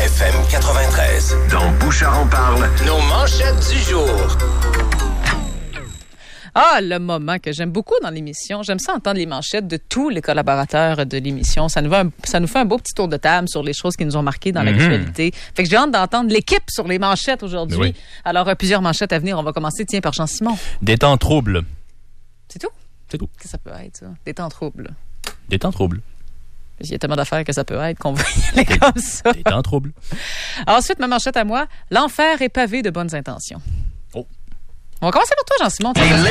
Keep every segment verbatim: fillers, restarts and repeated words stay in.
F M quatre-vingt-treize. Dans Bouchard en parle, nos manchettes du jour. Ah, le moment que j'aime beaucoup dans l'émission. J'aime ça entendre les manchettes de tous les collaborateurs de l'émission. Ça nous fait un, ça nous fait un beau petit tour de table sur les choses qui nous ont marquées dans mm-hmm. l'actualité. Fait que j'ai hâte d'entendre l'équipe sur les manchettes aujourd'hui. Oui. Alors, euh, plusieurs manchettes à venir. On va commencer, tiens, par Jean-Simon. Des temps troubles. C'est tout? C'est tout. Qu'est-ce que ça peut être, ça? Des temps troubles. Des temps troubles. Il y a tellement d'affaires que ça peut être qu'on va y aller comme ça. Des temps troubles. Ensuite, ma manchette à moi. L'enfer est pavé de bonnes intentions. Oh. On va commencer par toi, Jean-Simon.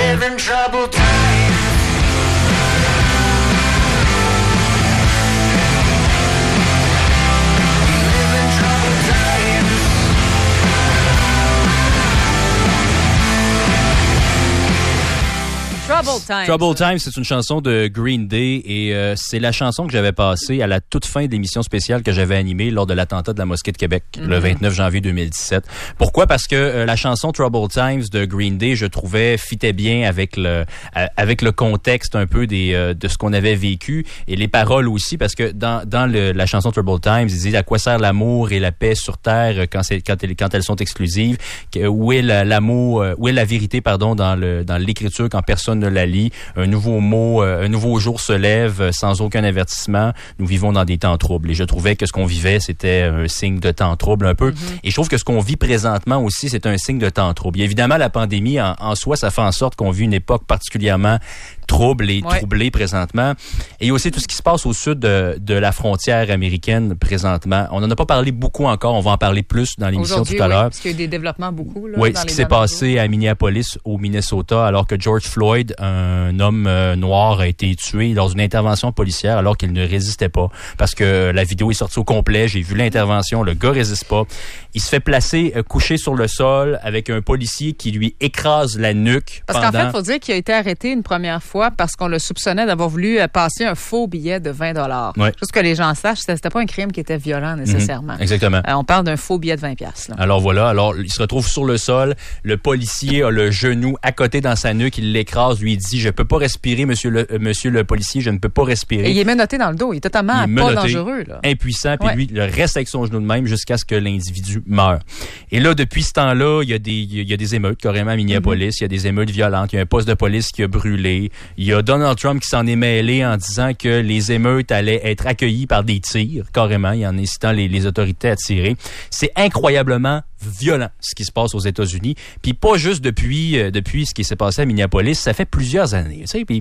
Trouble Times. Trouble Times, c'est une chanson de Green Day et euh, c'est la chanson que j'avais passée à la toute fin de l'émission spéciale que j'avais animée lors de l'attentat de la mosquée de Québec, mm-hmm. le vingt-neuf janvier deux mille dix-sept. Pourquoi? Parce que euh, la chanson Trouble Times de Green Day, je trouvais, fitait bien avec le euh, avec le contexte un peu des euh, de ce qu'on avait vécu et les paroles aussi, parce que dans dans le, la chanson Trouble Times, ils disent à quoi sert l'amour et la paix sur terre quand c'est quand elles, quand elles sont exclusives, que, où est la, l'amour, euh, où est la vérité pardon dans le dans l'écriture quand personne ne la lit. Un nouveau mot, euh, un nouveau jour se lève euh, sans aucun avertissement. Nous vivons dans des temps troubles. Et je trouvais que ce qu'on vivait, c'était un signe de temps trouble un peu. Mm-hmm. Et je trouve que ce qu'on vit présentement aussi, c'est un signe de temps trouble. Et évidemment, la pandémie, en, en soi, ça fait en sorte qu'on vit une époque particulièrement trouble et ouais. troublée présentement. Et aussi tout ce qui se passe au sud de, de la frontière américaine présentement. On n'en a pas parlé beaucoup encore. On va en parler plus dans l'émission Aujourd'hui, tout à oui, l'heure. Parce qu'il y a eu des développements beaucoup. Là, oui, dans ce les qui s'est passé jours. à Minneapolis, au Minnesota, alors que George Floyd, un homme euh, noir, a été tué dans une intervention policière alors qu'il ne résistait pas. Parce que la vidéo est sortie au complet. J'ai vu l'intervention. Le gars résiste pas. Il se fait placer, euh, couché sur le sol avec un policier qui lui écrase la nuque. Parce pendant... qu'en fait, il faut dire qu'il a été arrêté une première fois parce qu'on le soupçonnait d'avoir voulu passer un faux billet de vingt dollars. Ouais. Juste que les gens sachent, c'était, c'était pas un crime qui était violent nécessairement. Mm-hmm. Exactement. Euh, on parle d'un faux billet de vingt piastres. Là. Alors voilà, alors il se retrouve sur le sol, le policier a le genou à côté dans sa nuque, il l'écrase, lui dit « Je peux pas respirer, monsieur le, euh, monsieur le policier, je ne peux pas respirer. » Et il est menotté dans le dos, il est totalement il est pas menotté, dangereux. Là. Impuissant, puis ouais. lui, il reste avec son genou de même jusqu'à ce que l'individu meure. Et là, depuis ce temps-là, il y a des, il y a des émeutes carrément à Minneapolis, mm-hmm. il y a des émeutes violentes, il y a un poste de police qui a brûlé, il y a Donald Trump qui s'en est mêlé en disant que les émeutes allaient être accueillies par des tirs, carrément, et en incitant les, les autorités à tirer. C'est incroyablement violent ce qui se passe aux États-Unis, puis pas juste depuis euh, depuis ce qui s'est passé à Minneapolis, ça fait plusieurs années, tu sais, puis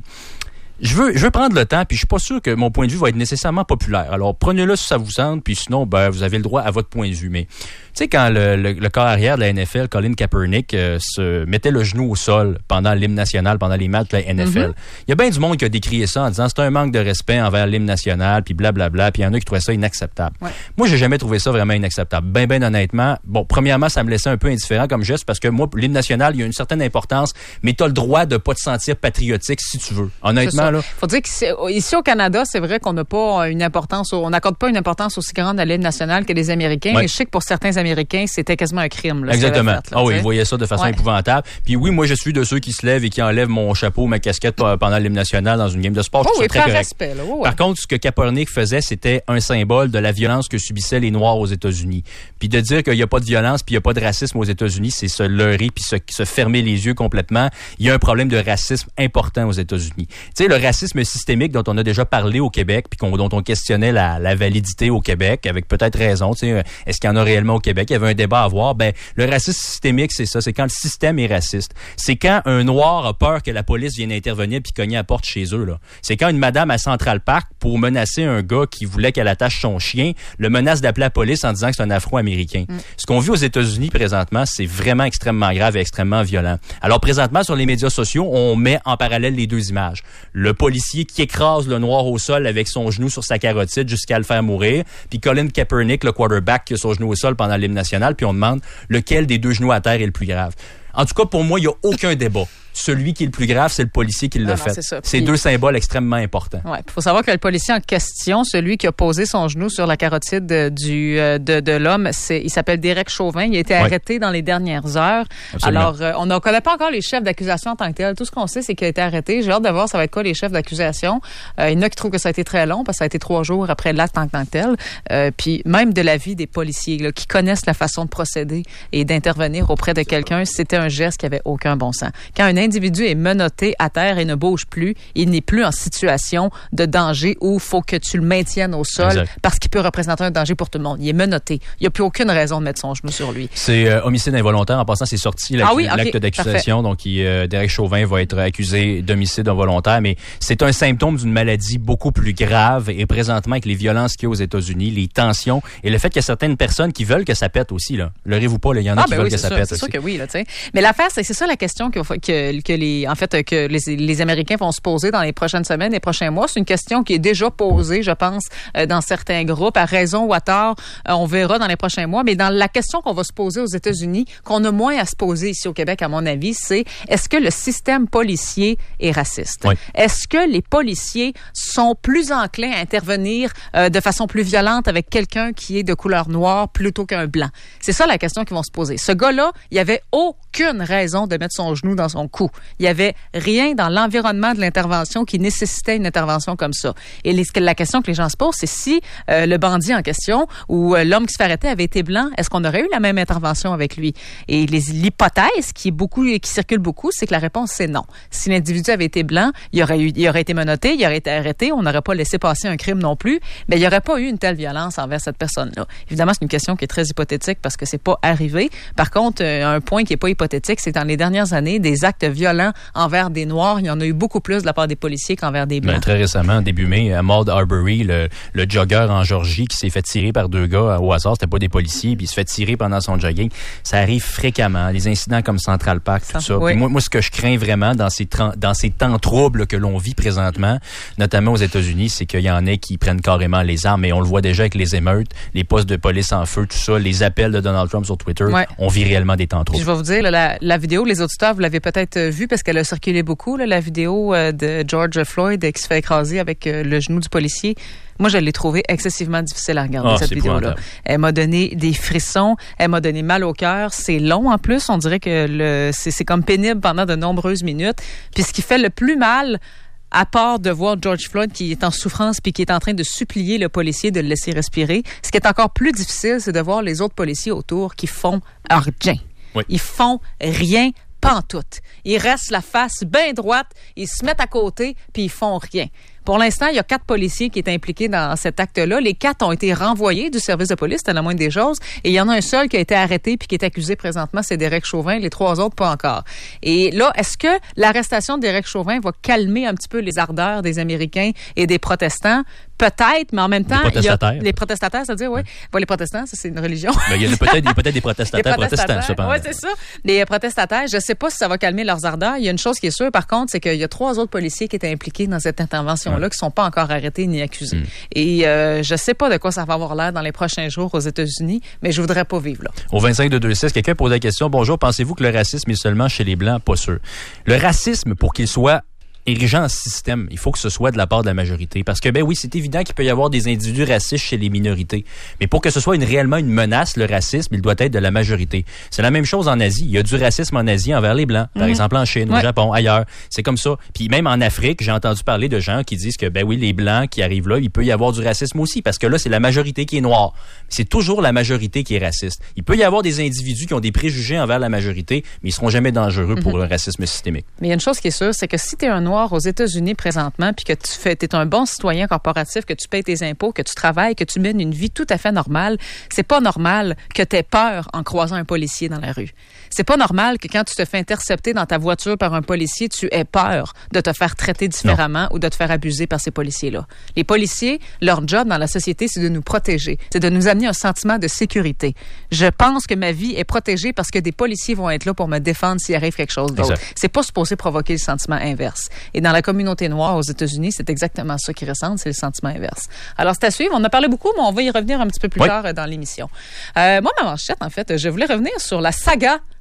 je veux je veux prendre le temps, puis je suis pas sûr que mon point de vue va être nécessairement populaire. Alors prenez-le si ça vous semble, puis sinon ben vous avez le droit à votre point de vue. Mais tu sais, quand le, le, le corps arrière de la N F L, Colin Kaepernick, euh, se mettait le genou au sol pendant l'hymne national, pendant les matchs de la N F L, il mm-hmm. y a bien du monde qui a décrié ça en disant c'est un manque de respect envers l'hymne national, puis blablabla, puis il y en a qui trouvaient ça inacceptable. Ouais. Moi, j'ai jamais trouvé ça vraiment inacceptable. Ben, ben honnêtement, bon, premièrement, ça me laissait un peu indifférent comme geste parce que moi, l'hymne national, il y a une certaine importance, mais t'as le droit de pas te sentir patriotique si tu veux. Honnêtement, là. Faut dire qu'ici au Canada, c'est vrai qu'on n'a pas une importance, on n'accorde pas une importance aussi grande à l'hymne national que les Américains. Ouais. Et je sais que pour certains Américains, c'était quasiment un crime. Là, exactement. Fait, là, oh oui, ils voyaient ça de façon ouais. épouvantable. Puis oui, moi, je suis de ceux qui se lèvent et qui enlèvent mon chapeau, ma casquette pendant l'hymne national dans une game de sport. Oh, je oui, très correct. Respect, là. Oh, ouais. Par contre, ce que Kaepernick faisait, c'était un symbole de la violence que subissaient les Noirs aux États-Unis. Puis de dire qu'il n'y a pas de violence puis il n'y a pas de racisme aux États-Unis, c'est se leurrer puis se, se fermer les yeux complètement. Il y a un problème de racisme important aux États-Unis. Tu sais, le racisme systémique dont on a déjà parlé au Québec puis qu'on, dont on questionnait la, la validité au Québec, avec peut-être raison. Tu sais, est-ce qu'il y en a réellement au Québec? Il y avait un débat à avoir. Ben, le racisme systémique, c'est ça. C'est quand le système est raciste. C'est quand un Noir a peur que la police vienne intervenir puis cogner à la porte chez eux, là. C'est quand une madame à Central Park, pour menacer un gars qui voulait qu'elle attache son chien, le menace d'appeler la police en disant que c'est un Afro-Américain. Mm. Ce qu'on vit aux États-Unis présentement, c'est vraiment extrêmement grave et extrêmement violent. Alors, présentement, sur les médias sociaux, on met en parallèle les deux images. Le policier qui écrase le Noir au sol avec son genou sur sa carotide jusqu'à le faire mourir, puis Colin Kaepernick, le quarterback, qui a son genou au sol pendant l'hymne national, puis on demande lequel des deux genoux à terre est le plus grave. En tout cas, pour moi, il n'y a aucun débat. celui qui est le plus grave, c'est le policier qui l'a ah fait. C'est, ça. c'est Puis, deux symboles extrêmement importants. Ouais, il faut savoir que le policier en question, celui qui a posé son genou sur la carotide du, de, de l'homme, c'est, il s'appelle Derek Chauvin. Il a été ouais. arrêté dans les dernières heures. Absolument. Alors, euh, on ne connaît pas encore les chefs d'accusation en tant que tel. Tout ce qu'on sait, c'est qu'il a été arrêté. J'ai hâte de voir ça va être quoi les chefs d'accusation. Euh, il y en a qui trouvent que ça a été très long parce que ça a été trois jours après l'acte en tant que tel. Euh, puis même de l'avis des policiers là, qui connaissent la façon de procéder et d'intervenir auprès de quelqu'un, c'était un geste qui avait aucun bon sens. Quand un individu est menotté à terre et ne bouge plus, il n'est plus en situation de danger où il faut que tu le maintiennes au sol exact. Parce qu'il peut représenter un danger pour tout le monde. Il est menotté. Il n'y a plus aucune raison de mettre son genou sur lui. C'est euh, homicide involontaire. En passant, c'est sorti l'acte, ah oui, okay, l'acte d'accusation. Parfait. Donc, il, euh, Derek Chauvin va être accusé d'homicide involontaire. Mais c'est un symptôme d'une maladie beaucoup plus grave. Et présentement, avec les violences qu'il y a aux États-Unis, les tensions et le fait qu'il y a certaines personnes qui veulent que ça pète aussi. Là. Leurrez-vous pas, il y en a ah, qui ben veulent oui, que ça sûr, pète c'est aussi. C'est sûr que oui. Là, t'sais. Mais l'affaire, c'est que c'est ça la question que, que, que, les, en fait, que les, les Américains vont se poser dans les prochaines semaines, les prochains mois. C'est une question qui est déjà posée, je pense, euh, dans certains groupes, à raison ou à tort. Euh, on verra dans les prochains mois. Mais dans la question qu'on va se poser aux États-Unis, qu'on a moins à se poser ici au Québec, à mon avis, c'est est-ce que le système policier est raciste? Oui. Est-ce que les policiers sont plus enclins à intervenir euh, de façon plus violente avec quelqu'un qui est de couleur noire plutôt qu'un blanc? C'est ça la question qu'ils vont se poser. Ce gars-là, il n'y avait aucune raison de mettre son genou dans son cou. Il n'y avait rien dans l'environnement de l'intervention qui nécessitait une intervention comme ça. Et les, la question que les gens se posent, c'est si euh, le bandit en question ou euh, l'homme qui se fait arrêter avait été blanc, est-ce qu'on aurait eu la même intervention avec lui? Et les, l'hypothèse qui est beaucoup, qui circule beaucoup, c'est que la réponse c'est non. Si l'individu avait été blanc, il aurait eu, il aurait été menotté, il aurait été arrêté, on n'aurait pas laissé passer un crime non plus, mais il n'y aurait pas eu une telle violence envers cette personne-là. Évidemment, c'est une question qui est très hypothétique parce que c'est pas arrivé. Par contre, un point qui est pas hypothétique, c'est que dans les dernières années, des actes violents envers des Noirs, il y en a eu beaucoup plus de la part des policiers qu'envers des Blancs. Ben, très récemment, début mai, à Maud Arbery, le, le jogger en Georgie qui s'est fait tirer par deux gars au hasard, c'était pas des policiers, puis il se fait tirer pendant son jogging. Ça arrive fréquemment, des incidents comme Central Park, tout ça. Oui. Puis moi, moi, ce que je crains vraiment dans ces, dans ces temps troubles que l'on vit présentement, notamment aux États-Unis, c'est qu'il y en a qui prennent carrément les armes, et on le voit déjà avec les émeutes, les postes de police en feu, tout ça, les appels de Donald Trump sur Twitter, ouais. on vit réellement des temps troubles. Je vais vous dire, là, la, la vidéo, les auditeurs, vous l'avez peut-être vue parce qu'elle a circulé beaucoup, là, la vidéo euh, de George Floyd euh, qui se fait écraser avec euh, le genou du policier. Moi, je l'ai trouvée excessivement difficile à regarder, oh, cette vidéo-là. Elle m'a donné des frissons, elle m'a donné mal au cœur. C'est long en plus, on dirait que le, c'est, c'est comme pénible pendant de nombreuses minutes. Puis ce qui fait le plus mal, à part de voir George Floyd qui est en souffrance puis qui est en train de supplier le policier de le laisser respirer, ce qui est encore plus difficile, c'est de voir les autres policiers autour qui font rien. Oui. Ils font rien. Pantoute. Ils restent la face bien droite, ils se mettent à côté, puis ils font rien. Pour l'instant, il y a quatre policiers qui étaient impliqués dans cet acte-là. Les quatre ont été renvoyés du service de police, c'était la moindre des choses. Et il y en a un seul qui a été arrêté puis qui est accusé présentement, c'est Derek Chauvin. Les trois autres, pas encore. Et là, est-ce que l'arrestation de Derek Chauvin va calmer un petit peu les ardeurs des Américains et des protestants? Peut-être, mais en même temps, les protestataires, il y a les protestataires, c'est-à-dire, oui. Bon, les protestants, ça, c'est une religion. Mais il y a peut-être, il y a peut-être des protestataires protestants, cependant. Oui, c'est ça. Les protestataires, je ne sais pas si ça va calmer leurs ardeurs. Il y a une chose qui est sûre, par contre, c'est qu'il y a trois autres policiers qui étaient impliqués dans cette intervention-là, ouais. qui ne sont pas encore arrêtés ni accusés. Mm. Et euh, je ne sais pas de quoi ça va avoir l'air dans les prochains jours aux États-Unis, mais je ne voudrais pas vivre là. Au vingt-cinq deux deux six, quelqu'un pose la question, bonjour, pensez-vous que le racisme est seulement chez les Blancs? Pas sûr. Le racisme, pour qu'il soit érigé en système, il faut que ce soit de la part de la majorité. Parce que, ben oui, c'est évident qu'il peut y avoir des individus racistes chez les minorités. Mais pour que ce soit une, réellement une menace, le racisme, il doit être de la majorité. C'est la même chose en Asie. Il y a du racisme en Asie envers les Blancs. Par mmh. exemple, en Chine, ouais. au Japon, ailleurs. C'est comme ça. Puis même en Afrique, j'ai entendu parler de gens qui disent que, ben oui, les Blancs qui arrivent là, il peut y avoir du racisme aussi. Parce que là, c'est la majorité qui est noire. C'est toujours la majorité qui est raciste. Il peut y avoir des individus qui ont des préjugés envers la majorité, mais ils seront jamais dangereux mmh. pour le racisme systémique. Mais il y a une chose qui est sûre, c'est que si tu es un noir aux États-Unis présentement, puis que tu fais, t'es un bon citoyen corporatif, que tu payes tes impôts, que tu travailles, que tu mènes une vie tout à fait normale, c'est pas normal que tu aies peur en croisant un policier dans la rue. C'est pas normal que quand tu te fais intercepter dans ta voiture par un policier, tu aies peur de te faire traiter différemment non. ou de te faire abuser par ces policiers-là. Les policiers, leur job dans la société, c'est de nous protéger, c'est de nous amener un sentiment de sécurité. Je pense que ma vie est protégée parce que des policiers vont être là pour me défendre s'il arrive quelque chose d'autre. Exact. C'est pas supposé provoquer le sentiment inverse. Et dans la communauté noire aux États-Unis, c'est exactement ça qui ressent, c'est le sentiment inverse. Alors, c'est à suivre. On en a parlé beaucoup, mais on va y revenir un petit peu plus oui. tard dans l'émission. Euh, moi, ma manchette, en fait, je voulais revenir sur la saga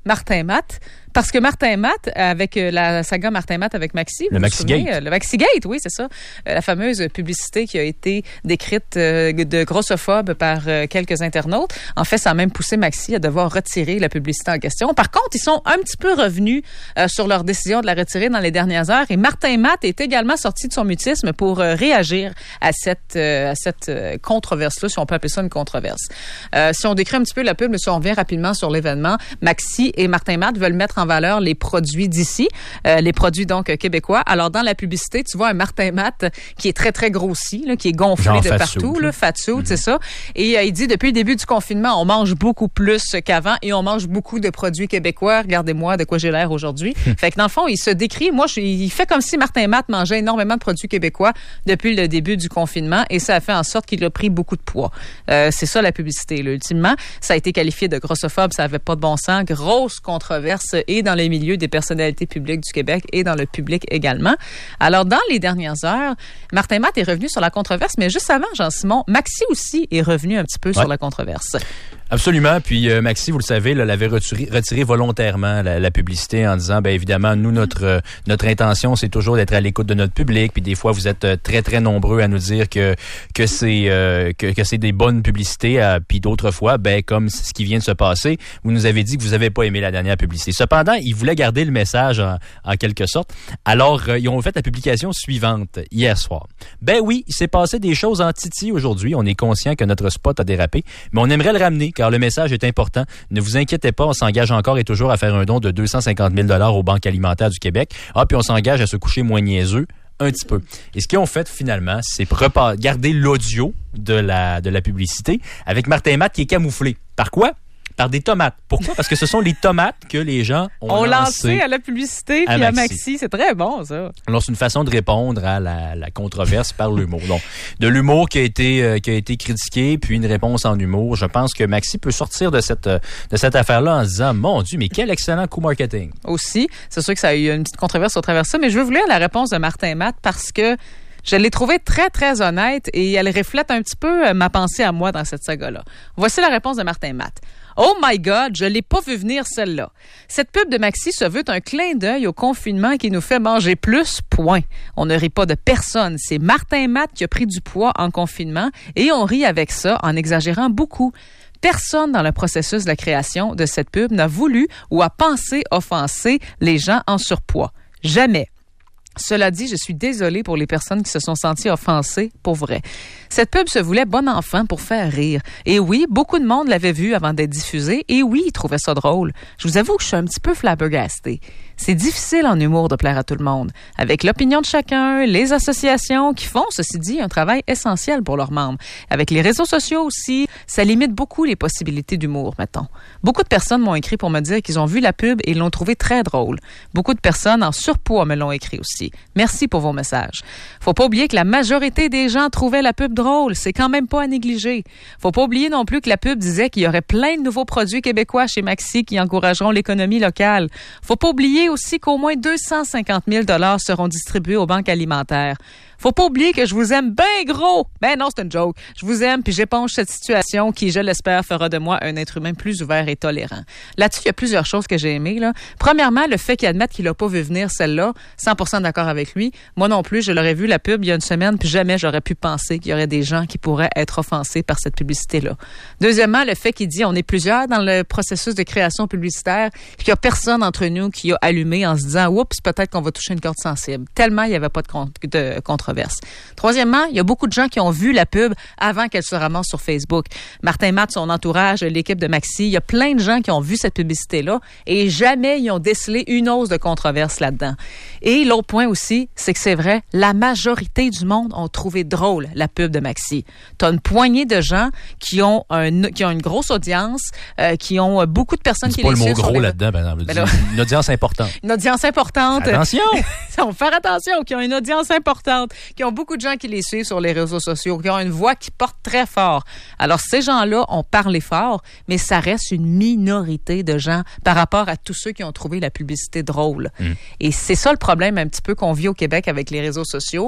Martin Matt. Parce que Martin Matt, avec euh, la saga Martin Matt avec Maxi, le Maxigate. Euh, le Maxigate, oui, c'est ça. Euh, la fameuse publicité qui a été décrite euh, de grossophobe par euh, quelques internautes. En fait, ça a même poussé Maxi à devoir retirer la publicité en question. Par contre, ils sont un petit peu revenus euh, sur leur décision de la retirer dans les dernières heures. Et Martin Matt est également sorti de son mutisme pour euh, réagir à cette, euh, à cette euh, controverse-là, si on peut appeler ça une controverse. Euh, si on décrit un petit peu la pub, si on revient rapidement sur l'événement, Maxi et Martin Matt veulent mettre en valeur les produits d'ici, euh, les produits donc euh, québécois. Alors, dans la publicité, tu vois un Martin Matt qui est très, très grossi, là, qui est gonflé Genre de partout, là, fat suit, mm-hmm. c'est ça. Et euh, il dit, depuis le début du confinement, on mange beaucoup plus qu'avant et on mange beaucoup de produits québécois. Regardez-moi de quoi j'ai l'air aujourd'hui. Fait que dans le fond, il se décrit, moi, je, il fait comme si Martin Matt mangeait énormément de produits québécois depuis le début du confinement et ça a fait en sorte qu'il a pris beaucoup de poids. Euh, c'est ça la publicité, là, ultimement. Ça a été qualifié de grossophobe, ça avait pas de bon sens. Grosse controverse et dans les milieux des personnalités publiques du Québec et dans le public également. Alors, dans les dernières heures, Martin Matt est revenu sur la controverse, mais juste avant, Jean-Simon, Maxi aussi est revenu un petit peu ouais. sur la controverse. Absolument. Puis euh, Maxi, vous le savez, là, l'avait retiré, retiré volontairement la, la publicité en disant, ben évidemment, nous notre euh, notre intention, c'est toujours d'être à l'écoute de notre public. Puis des fois, vous êtes euh, très très nombreux à nous dire que que c'est euh, que, que c'est des bonnes publicités. Euh, puis d'autres fois, ben comme ce qui vient de se passer, vous nous avez dit que vous avez pas aimé la dernière publicité. Cependant, ils voulaient garder le message en, en quelque sorte. Alors, euh, ils ont fait la publication suivante hier soir. Ben oui, il s'est passé des choses en Titi aujourd'hui. On est conscient que notre spot a dérapé, mais on aimerait le ramener car le message est important. Ne vous inquiétez pas, on s'engage encore et toujours à faire un don de deux cent cinquante mille dollars aux banques alimentaires du Québec. Ah, puis on s'engage à se coucher moins niaiseux un petit peu. Et ce qu'ils ont fait finalement, c'est repas- garder l'audio de la, de la publicité avec Martin Matt qui est camouflé. Par quoi? Par des tomates. Pourquoi? Parce que ce sont les tomates que les gens ont on lancé lancé à la publicité puis à Maxi. Maxi. C'est très bon, ça. Alors, c'est une façon de répondre à la, la controverse par l'humour. Donc, de l'humour qui a été euh, qui a été critiqué, puis une réponse en humour. Je pense que Maxi peut sortir de cette de cette affaire-là en se disant, mon Dieu, mais quel excellent coup marketing. Aussi, c'est sûr que ça a eu une petite controverse au travers de ça, mais je veux vous lire la réponse de Martin Matt parce que je l'ai trouvée très, très honnête et elle reflète un petit peu ma pensée à moi dans cette saga-là. Voici la réponse de Martin Matt. Oh my God, je l'ai pas vu venir celle-là. Cette pub de Maxi se veut un clin d'œil au confinement qui nous fait manger plus, point. On ne rit pas de personne. C'est Martin Matt qui a pris du poids en confinement et on rit avec ça en exagérant beaucoup. Personne dans le processus de la création de cette pub n'a voulu ou a pensé offenser les gens en surpoids. Jamais. Cela dit, je suis désolée pour les personnes qui se sont senties offensées pour vrai. Cette pub se voulait bon enfant pour faire rire. Et oui, beaucoup de monde l'avait vue avant d'être diffusée. Et oui, ils trouvaient ça drôle. Je vous avoue que je suis un petit peu flabbergastée. C'est difficile en humour de plaire à tout le monde. Avec l'opinion de chacun, les associations qui font, ceci dit, un travail essentiel pour leurs membres. Avec les réseaux sociaux aussi, ça limite beaucoup les possibilités d'humour, mettons. Beaucoup de personnes m'ont écrit pour me dire qu'ils ont vu la pub et l'ont trouvé très drôle. Beaucoup de personnes en surpoids me l'ont écrit aussi. Merci pour vos messages. Faut pas oublier que la majorité des gens trouvaient la pub drôle. C'est quand même pas à négliger. Faut pas oublier non plus que la pub disait qu'il y aurait plein de nouveaux produits québécois chez Maxi qui encourageront l'économie locale. Faut pas oublier aussi qu'au moins deux cent cinquante mille dollars seront distribués aux banques alimentaires. Faut pas oublier que je vous aime bien gros. Ben non, c'est une joke. Je vous aime puis j'éponge cette situation qui, je l'espère, fera de moi un être humain plus ouvert et tolérant. Là-dessus, il y a plusieurs choses que j'ai aimées, là. Premièrement, le fait qu'il admette qu'il a pas vu venir celle-là, cent pour cent d'accord avec lui. Moi non plus, je l'aurais vu la pub il y a une semaine puis jamais j'aurais pu penser qu'il y aurait des gens qui pourraient être offensés par cette publicité-là. Deuxièmement, le fait qu'il dit on est plusieurs dans le processus de création publicitaire puis qu'il y a personne d'entre nous qui a allumé en se disant oups, peut-être qu'on va toucher une corde sensible. Tellement il y avait pas de, con- de controverse. Troisièmement, il y a beaucoup de gens qui ont vu la pub avant qu'elle se ramasse sur Facebook. Martin Matt, son entourage, l'équipe de Maxi, il y a plein de gens qui ont vu cette publicité-là et jamais ils ont décelé une once de controverse là-dedans. Et l'autre point aussi, c'est que c'est vrai, la majorité du monde ont trouvé drôle la pub de Maxi. T'as une poignée de gens qui ont, un, qui ont une grosse audience, euh, qui ont beaucoup de personnes qui les suivent. C'est pas le mot gros les... là-dedans, par exemple. Ben là... Une audience importante. Une audience importante. Attention! On va faire attention, qui ont une audience importante, qui ont beaucoup de gens qui les suivent sur les réseaux sociaux, qui ont une voix qui porte très fort. Alors, ces gens-là ont parlé fort, mais ça reste une minorité de gens par rapport à tous ceux qui ont trouvé la publicité drôle. Mmh. Et c'est ça le problème un petit peu qu'on vit au Québec avec les réseaux sociaux.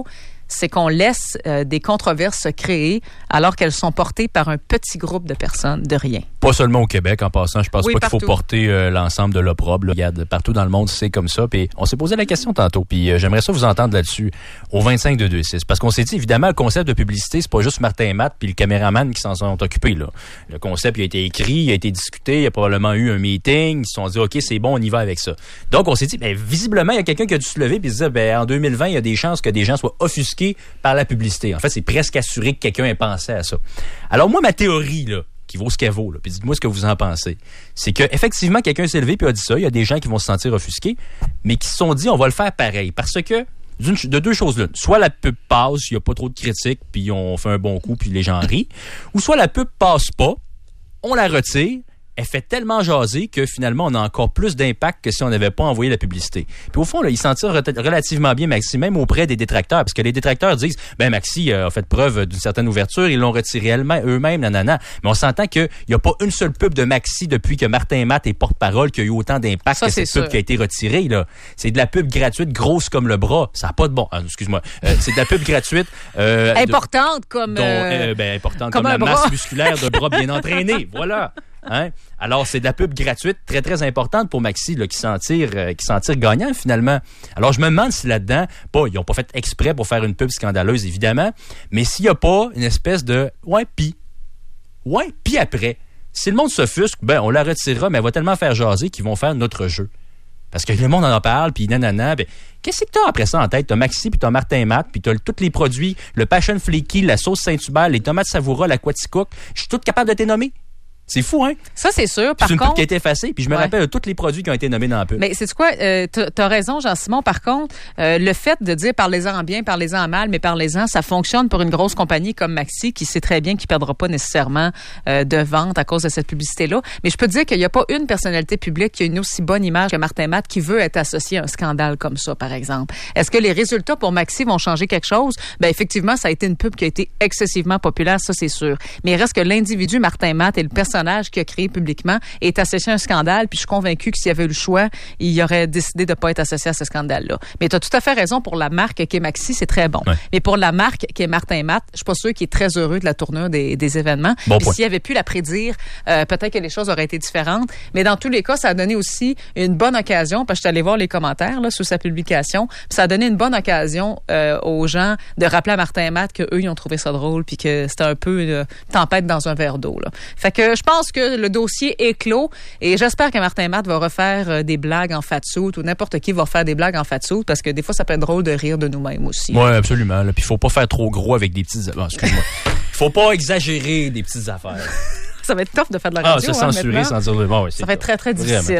c'est qu'on laisse euh, des controverses se créer alors qu'elles sont portées par un petit groupe de personnes de rien. Pas seulement au Québec, en passant. Je pense oui, pas partout. qu'il faut porter euh, l'ensemble de l'opprobre. Il y a de, partout dans le monde, c'est comme ça. Puis on s'est posé la question tantôt. Puis euh, j'aimerais ça vous entendre là-dessus au vingt-cinq deux deux six. Parce qu'on s'est dit, évidemment, le concept de publicité, c'est pas juste Martin et Matt puis le caméraman qui s'en sont occupés. Là. Le concept il a été écrit, il a été discuté, il y a probablement eu un meeting. Ils se sont dit, OK, c'est bon, on y va avec ça. Donc on s'est dit, ben, visiblement, il y a quelqu'un qui a dû se lever et se dire, ben, en deux mille vingt, il y a des chances que des gens soient offusqués par la publicité. En fait, c'est presque assuré que quelqu'un ait pensé à ça. Alors moi, ma théorie, là, qui vaut ce qu'elle vaut, là, puis dites-moi ce que vous en pensez, c'est que effectivement quelqu'un s'est levé puis a dit ça. Il y a des gens qui vont se sentir offusqués, mais qui se sont dit, on va le faire pareil. Parce que, d'une, de deux choses l'une, soit la pub passe, il n'y a pas trop de critiques, puis on fait un bon coup, puis les gens rient, ou soit la pub passe pas, on la retire, elle fait tellement jaser que finalement, on a encore plus d'impact que si on n'avait pas envoyé la publicité. Puis au fond, là, il s'en tire relativement bien, Maxi, même auprès des détracteurs, parce que les détracteurs disent, ben Maxi a fait preuve d'une certaine ouverture, ils l'ont retiré elle-même, eux-mêmes, nanana. Mais on s'entend qu'il n'y a pas une seule pub de Maxi depuis que Martin et Matt est porte-parole qui a eu autant d'impact ça, que cette sûr. pub qui a été retirée. Là. C'est de la pub gratuite, grosse comme le bras. Ça n'a pas de bon... Ah, excuse-moi. Euh, c'est de la pub gratuite... Euh, importante de, comme... dont, euh, euh, ben, importante comme, comme la bras. masse musculaire de bras bien entraînés. Voilà. Hein? Alors, c'est de la pub gratuite très, très importante pour Maxi, là, qui s'en tire, euh, qui s'en tire gagnant, finalement. Alors, je me demande si là-dedans, pas, ils n'ont pas fait exprès pour faire une pub scandaleuse, évidemment, mais s'il n'y a pas une espèce de « ouais, pis ». Ouais, pis après. Si le monde s'offusque, ben, on la retirera, mais elle va tellement faire jaser qu'ils vont faire notre jeu. Parce que le monde en parle, puis nanana, ben, qu'est-ce que t'as après ça en tête? T'as Maxi, puis t'as Martin et Matt, puis t'as tous les produits, le Passion Flaky, la sauce Saint-Hubert, les tomates Savoura, la Quaticook. Je suis tout capable de t'es nommer. C'est fou, hein? Ça, c'est sûr. Par c'est une contre, pub qui a été effacée, puis je me ouais. rappelle de tous les produits qui ont été nommés dans la pub. Mais c'est quoi? Euh, t'as raison, Jean-Simon. Par contre, euh, le fait de dire parlez-en en bien, parlez-en en mal, mais parlez-en, ça fonctionne pour une grosse compagnie comme Maxi qui sait très bien qu'il ne perdra pas nécessairement euh, de vente à cause de cette publicité-là. Mais je peux te dire qu'il n'y a pas une personnalité publique qui a une aussi bonne image que Martin Matt qui veut être associé à un scandale comme ça, par exemple. Est-ce que les résultats pour Maxi vont changer quelque chose? Ben effectivement, ça a été une pub qui a été excessivement populaire, ça c'est sûr. Mais il reste que l'individu Martin Matt et le personnage qu'il a créé publiquement est associé à un scandale, puis je suis convaincue que s'il y avait eu le choix, il aurait décidé de ne pas être associé à ce scandale-là. Mais tu as tout à fait raison, pour la marque qui est Maxi, c'est très bon. Ouais. Mais pour la marque qui est Martin et Matt, je suis pas sûre qu'il est très heureux de la tournure des, des événements. Bon puis s'il avait pu la prédire, euh, peut-être que les choses auraient été différentes. Mais dans tous les cas, ça a donné aussi une bonne occasion, parce que je suis allée voir les commentaires là, sous sa publication, puis ça a donné une bonne occasion euh, aux gens de rappeler à Martin et Matt qu'eux, ils ont trouvé ça drôle, puis que c'était un peu une tempête dans un verre d'eau. Là. Fait que je pense que le dossier est clos et j'espère que Martin Matt va refaire euh, des blagues en fatsout ou n'importe qui va faire des blagues en fatsout parce que des fois, ça peut être drôle de rire de nous-mêmes aussi. Oui, absolument. Puis il faut pas faire trop gros avec des petites... Bon, excuse-moi. Faut pas exagérer des petites affaires. Ça va être tough de faire de la radio. Ah, se censurer hein, sans dire le bon. Ouais, ça va être très, très difficile. Vraiment.